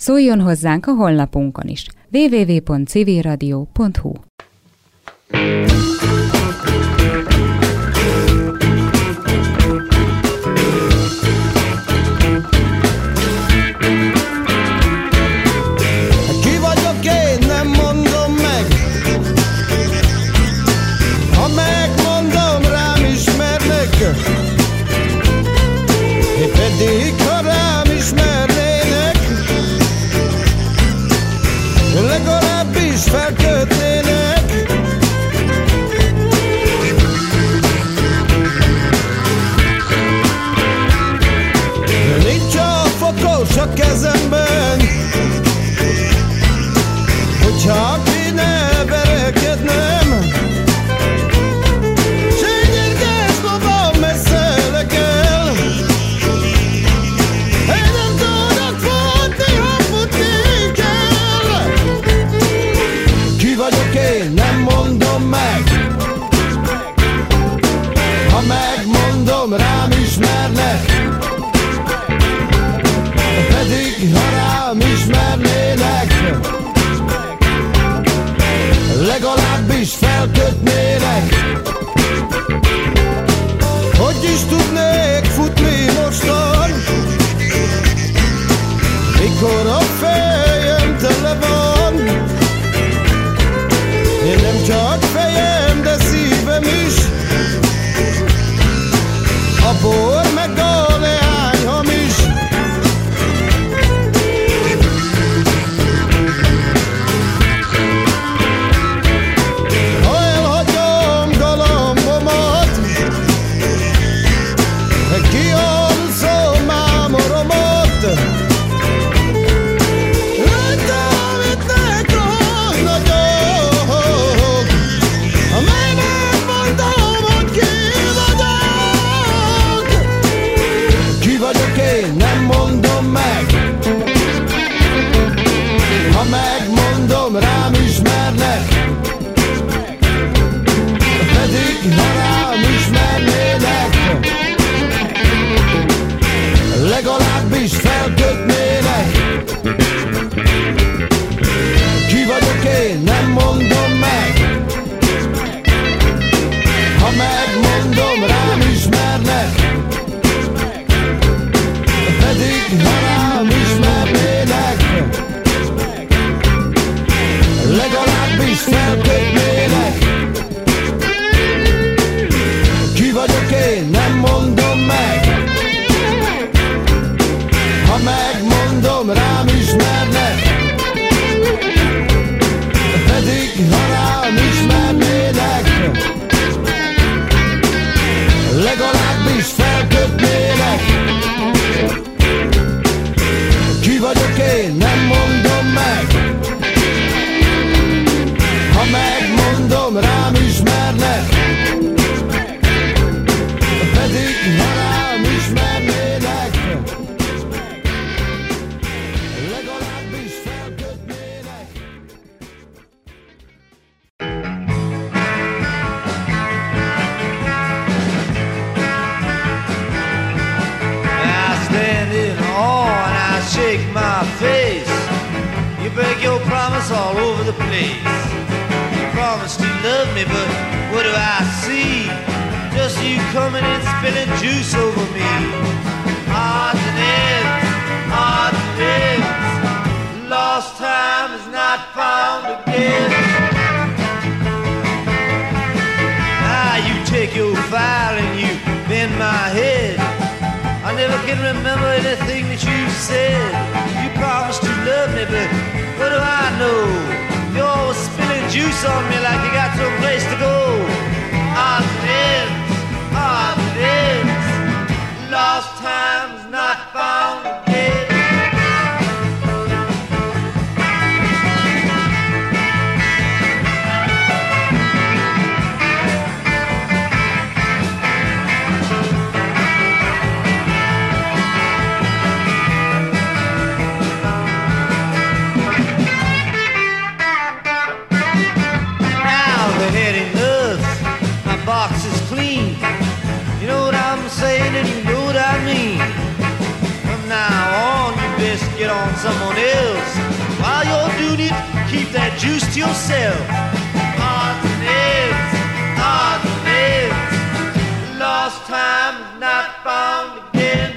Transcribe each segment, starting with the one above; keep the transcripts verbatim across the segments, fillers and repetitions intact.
Szóljon hozzánk a honlapunkon is. double-u double-u double-u pont civil radio pont hu. Ki vagyok én, nem mondom meg. Ha megmondom, rám ismernek. Én pedig, ha rám ismernének, legalábbis felkötnének. Nincs a fokos a kezemben, hogyha kéne verekednem. Sényérges babam messze lekel. Én nem tudok futni, ha futni kell. Ki vagyok én, nem mondom meg. Ha megmondom, rám ismernek. Pedig ha rám ismernének, legalábbis felkötnének. Hogy is tudnék futni mostan, mikor a fejem tele van. Én nem csak fejem, de szívem is. A bor meg a leány hamis. Ha elhagyom galambomat, kialszom mámoromat, rajtam ütnek a nagyok, amely megmondom, hogy ki vagyok. Ki vagyok én, nem mondom meg. Ha megmondom, rám ismernek. Pedig ha rám ismernének, legalábbis felkötnének. Ki vagyok én, nem mondom meg. Ha megmondom, rám ismernek. Pedig ha rám ismernének, legalábbis felkötnének. Ki vagyok én, nem mondom meg. Ha megmondom, rám ismernek. Pedig ha rám ismernének, legalábbis felkötnének. Ki vagyok én, nem mondom meg. Ha megmondom, rám ismernek. Pedig ha rám ismernének, legalábbis felkötnének. I stand in awe and I shake my face. You break your promise all over the place. You promised to love me, but what do I see? Just you coming and spilling juice over me. Odds and ends, odds and ends. Lost time is not found again. Now you take your file and you bend my head. I never can remember anything that you said. You promised to love me, but what do I know? You're always spilling juice on me like you got some place to go. Odds and ends, odds and ends. Lost time's not found again. Now they're heading that juice to yourself. Odds and ends, odds and ends. Lost time is not found again.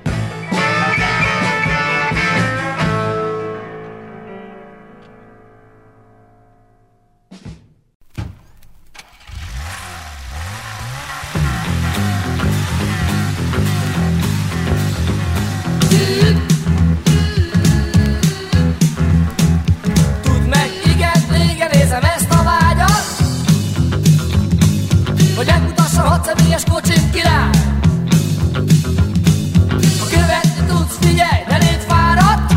Tudd meg, igen, régen nézem ezt a vágyat, hogy megmutassam hat személyes kocsim király. Ha követni tudsz, figyelj, de légy fáradt,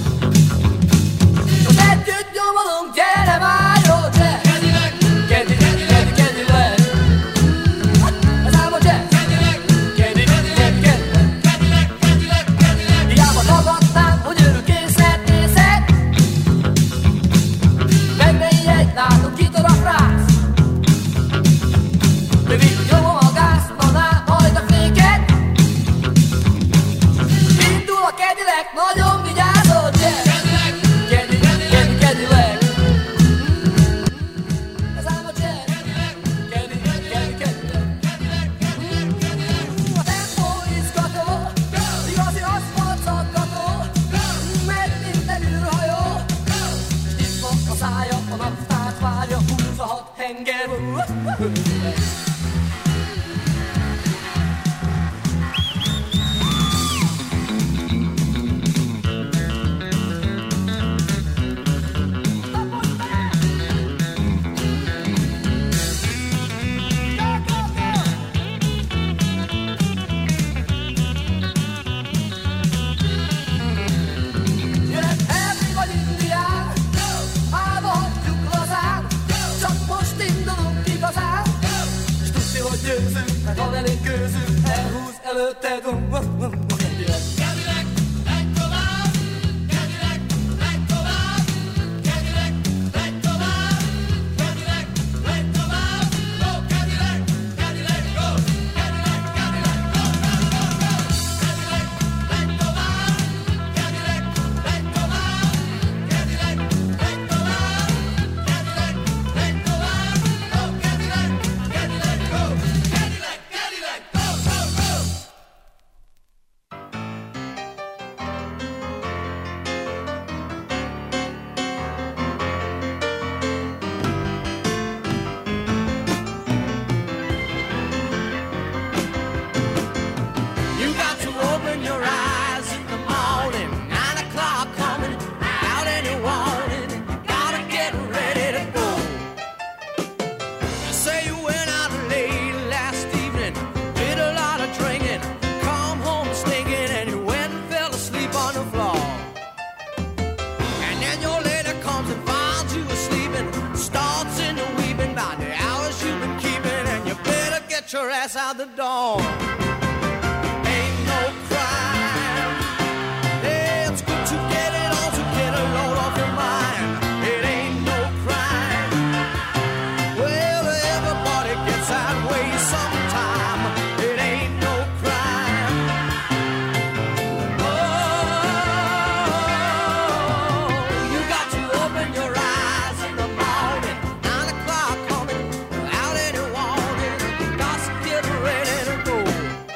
most együtt nyomolunk, gyere már, jó, gyere! Kedileg, kedi, kedi, kedi, kedileg. Ez ám a jazz. Kedileg, kedi, kedi, kedi, kedileg. Kedileg, kedileg, kedileg. Hiába tagadtám, hogy örökké szeretnészed, menj egy, látom, kitör a frász. Rövid, nyomom a gázt, na majd a féket. Indul a kedileg, nagyon vigyázol, gyere! Kedileg, kedi, kedi, kedileg. Ez ám a jazz. Kedi, kedi, kedileg. A tempó izgató, igazi aszfalt szaggató, megy minden űrhajó, s nyitva a szája, a naptárt várja, húzzahat henger. Jöhet Henry vagy Indián, állva hagyjuk lazán, csak most indulunk igazán, s tudni, hogy győzünk, mert ha velünk gőzünk, elhúz előtted. Kedileg, menj tovább, kedileg, menj tovább, kedileg, menj tovább, kedileg, menj tovább, go, kedileg, kedileg, go, kedileg, kedileg, go, go, go, go, kedileg, menj tovább, kedileg, menj tovább, kedileg, menj tovább, kedileg, menj tovább, go, kedileg, kedileg, go, kedileg, kedileg, go, go, go. You got to open your eyes in the morning, nine o'clock coming, without any warning. Gotta get ready to go. You say you went out late last evening, did a lot of drinking, come home stinking, and you went and fell asleep on the floor. And then your lady comes and finds you asleep and starts in the weeping about the hours you've been keeping, and you better get your ass out the door. Ain't no crime. It's good to get it on, to get a load off your mind. It ain't no crime. Well, everybody gets that way sometime. It ain't no crime. Oh, you got to open your eyes in the morning, nine o'clock coming, without any warning. Got to get ready to go.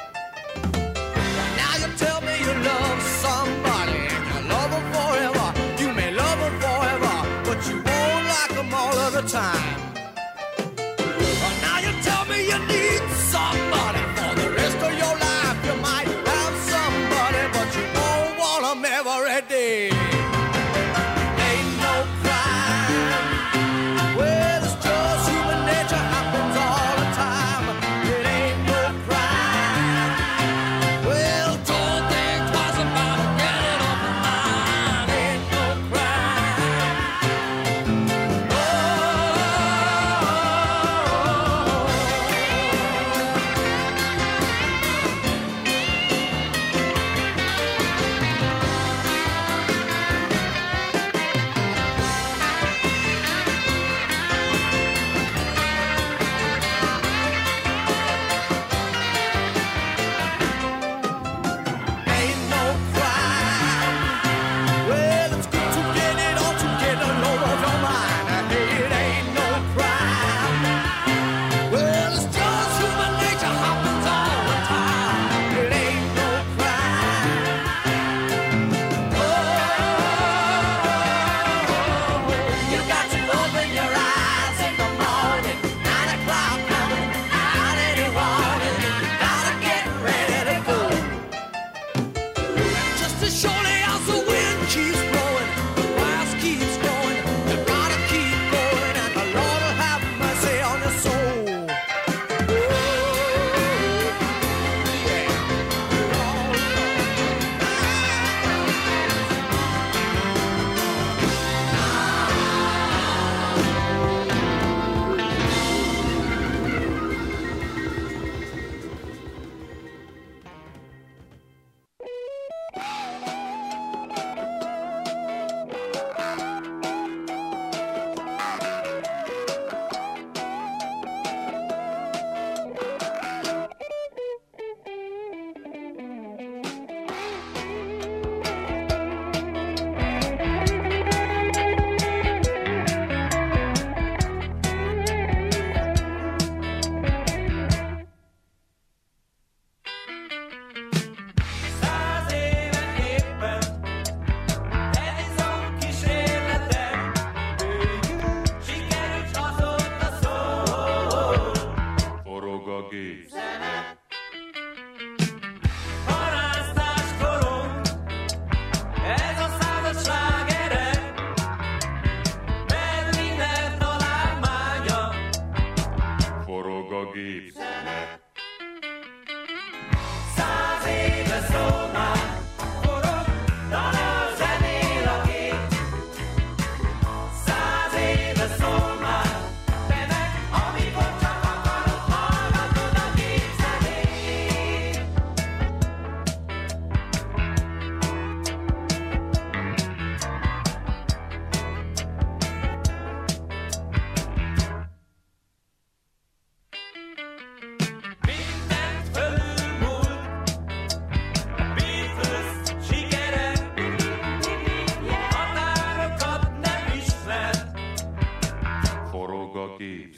gép.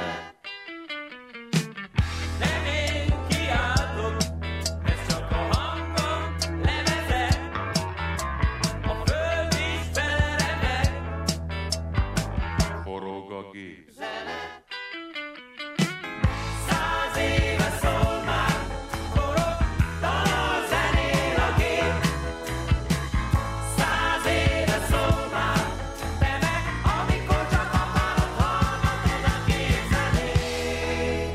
Nem én kiáltok, ez csak a hangom lemeze. A föld is feleremeg. Forog a gép. Száz éve szól már, forog, dal zenél a gép. Száz éve szól már, te meg, amikor csak akarod, hallgatod a gépzenét.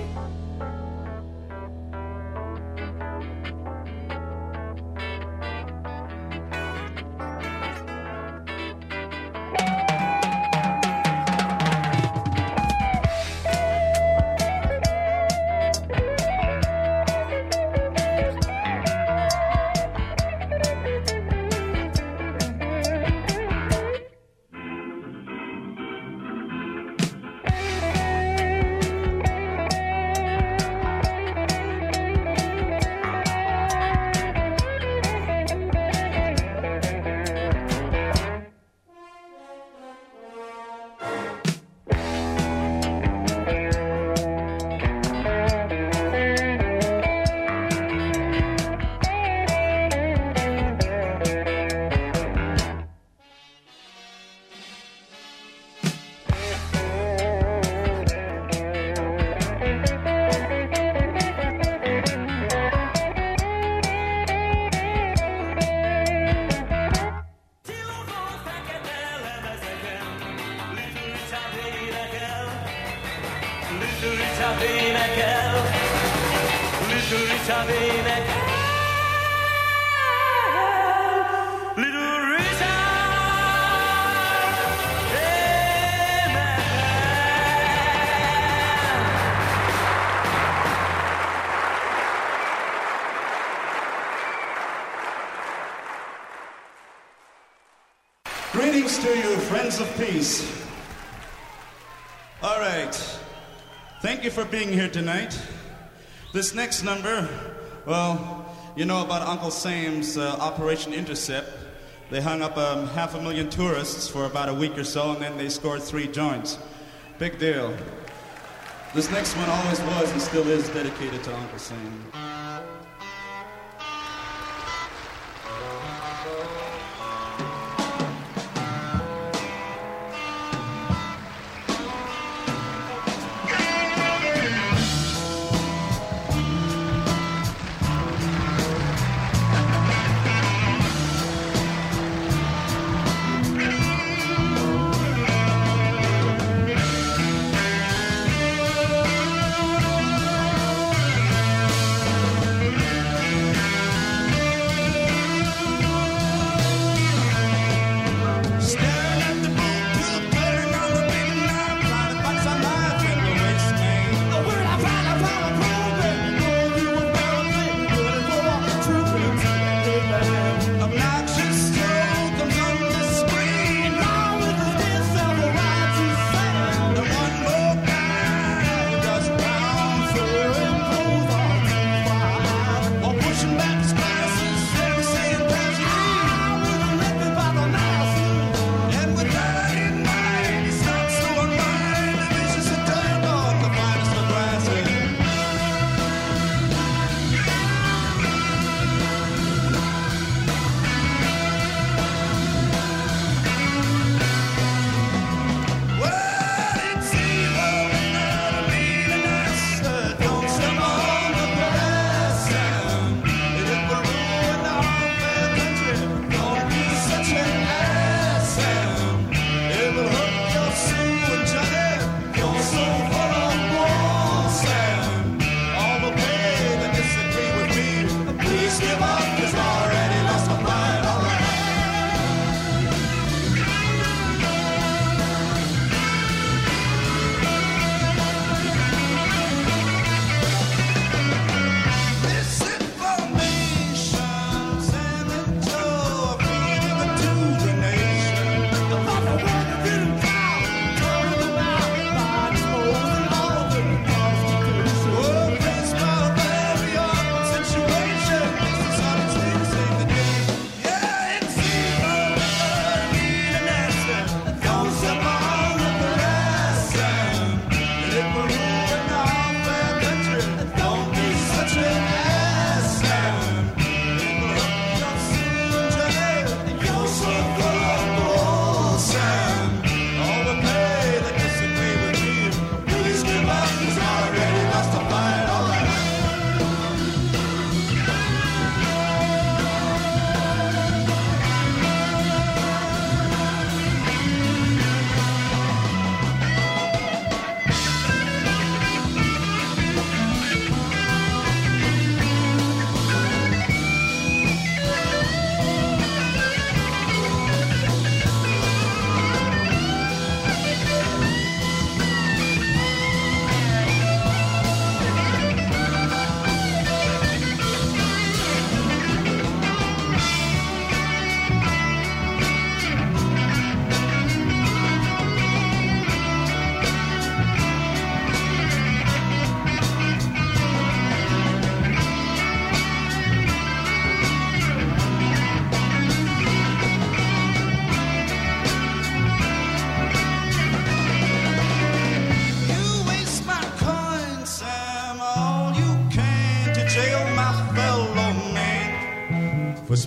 Csillogó fekete lemezeken, Little Richard énekel. Little Richard énekel. Little Richard énekel. Little Richard énekel. Greetings to you, friends of peace. All right. Thank you for being here tonight. This next number, well, you know about Uncle Sam's uh, Operation Intercept. They hung up um, half a million tourists for about a week or so, and then they scored three joints. Big deal. This next one always was and still is dedicated to Uncle Sam. Thank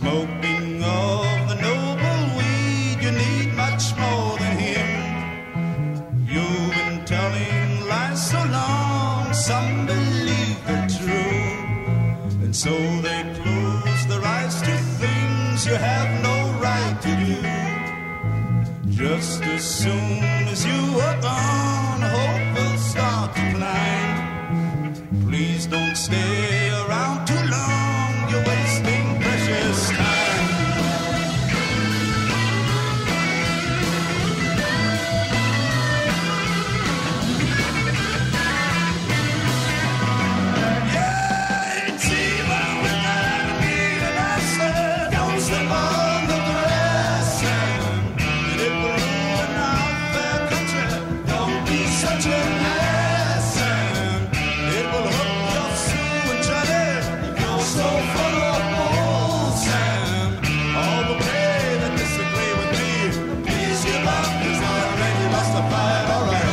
Smoking of the noble weed, you need much more than him. You've been telling lies so long, some believe they're true, and so they close their eyes to things you have no right to do. Just as soon as you are gone, hope will start to climb. Please don't stay around too long, you're wasting precious time. Yeah, it's even with that enemy, and I said, don't step on the grass, and it will ruin our fair country. Don't be such an ass, and it will hook your Sue and Johnny. You're so full of balls, and all the pay that disagree with me, please give up, cause I'm ready to fight, alright.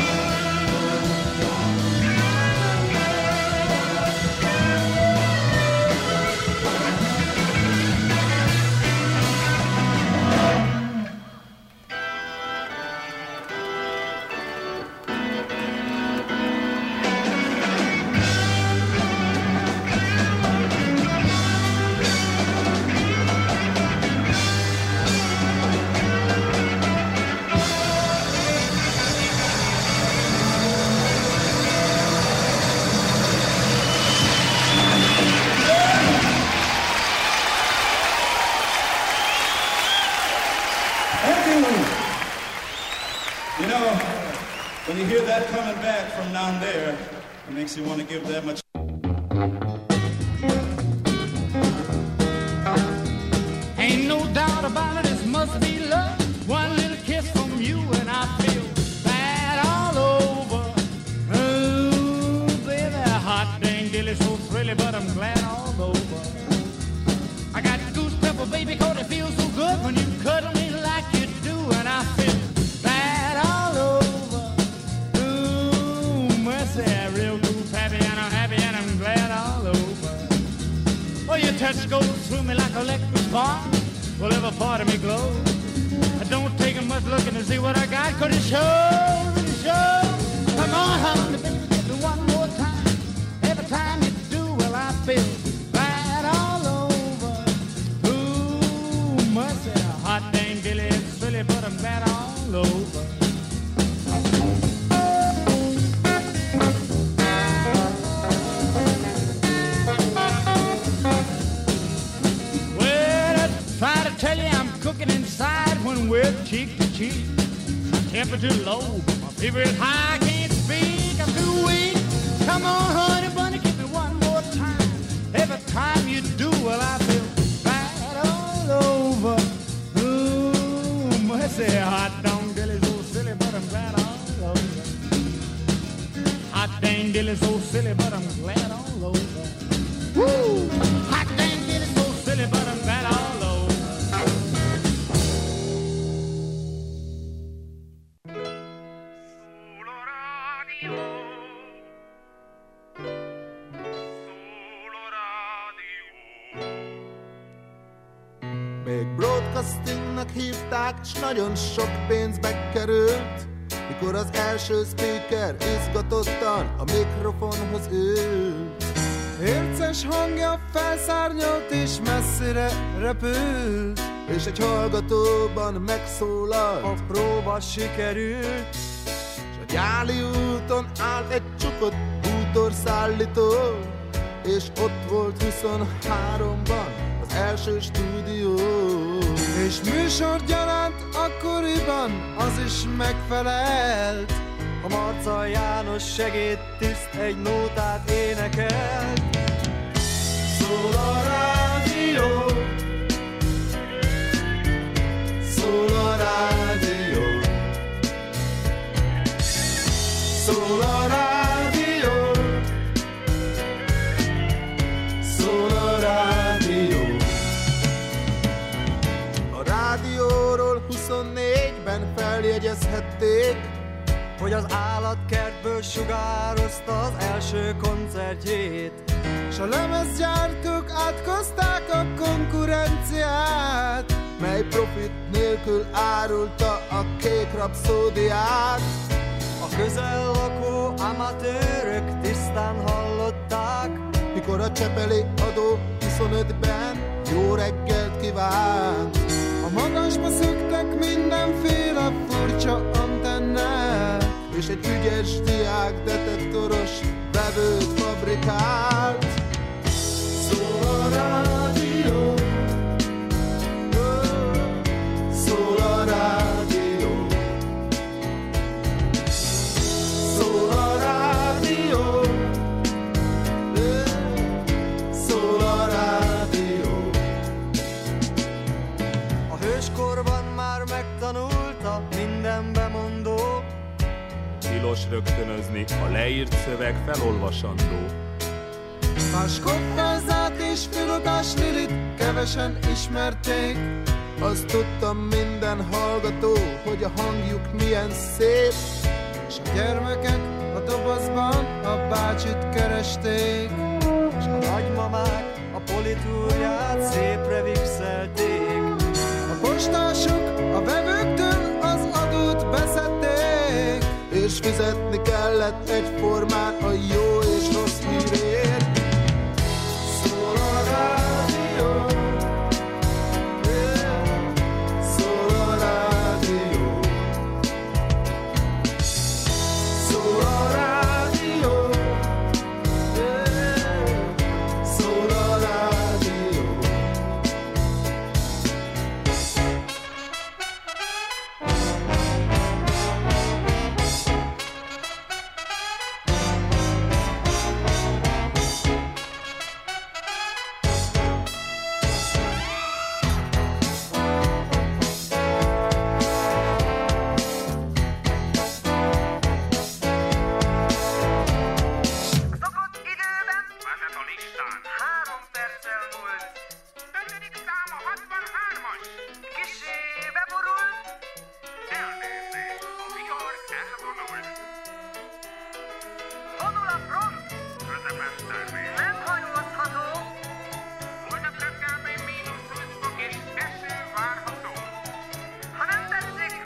You know, when you hear that coming back from down there, it makes you want to give that much. Ain't no doubt about it, this must be love. One little kiss from you and I feel bad all over. Ooh, baby, hot dang dilly, so thrilly, but I'm glad all over. I got goose pepper, baby, cause it feels so good when you cuddle me like you do, and I feel bad all over. Ooh, mercy, real cool, happy, and I'm happy, and I'm glad all over. Oh, your touch goes through me like electric spark. Will ever part of me glow? I don't take much looking to see what I got, cause it shows, it shows. Come on, honey, baby, give me one more time. Every time you do, well, I feel bad all over. Ooh, mercy, hot dang dilly, it's silly, but I'm glad all over. Try to tell you I'm cooking inside when we're cheek to cheek. My temperature low, but my fever is high. I can't speak, I'm too weak. Come on, honey bunny, give me one more time. Every time you do, well, I feel bad all over. Ooh, mercy, hot dang dilly, so silly, but I'm glad all over. Hot dang dilly, so silly, but I'm glad all over. Woo! Hot dang dilly, so silly, but I'm glad all over. Még broadcastingnak hívták, s nagyon sok pénzbe került, mikor az első speaker izgatottan a mikrofonhoz ült. Érces hangja felszárnyolt és messzire repült, és egy hallgatóban megszólalt, a próba sikerült. S a Gyáli úton állt egy csukott bútorszállító, és ott volt huszonháromban az első stúdió. És műsorgyaránt akkoriban az is megfelelt, a Marca János segédtiszt egy nótát énekelt. Szól a rádió, szól a rádió, szól a rádió, szól a rádió. A rádióról huszonnégyben feljegyezhették, hogy az állatkertből sugározta az első koncertjét. S a lemezgyártók átkozták a konkurenciát, mely profit nélkül árulta a kék rapszódiát. A közel lakó amatőrök tisztán hallották, mikor a csepeli adó huszonötben jó reggelt kívánt. A magasba szöktek mindenféle furcsa antennák, és egy ügyes diák detektoros vevőt fabrikált. Szól a rádió, szól a rádió, szól a rádió, szól a rádió. a hőskorban már megtanulta minden bemondó, tilos rögtönözni, a leírt szöveg felolvasandó. Páskoffázát és Filodás Lilit kevesen ismerték. Azt tudtam minden hallgató, hogy a hangjuk milyen szép. És a gyermekek a dobozban a bácsit keresték. és a nagymamák a politúrját szépre vixelték. A postások a vevőktől az adót beszedték, és fizetni kellett egyformán a jó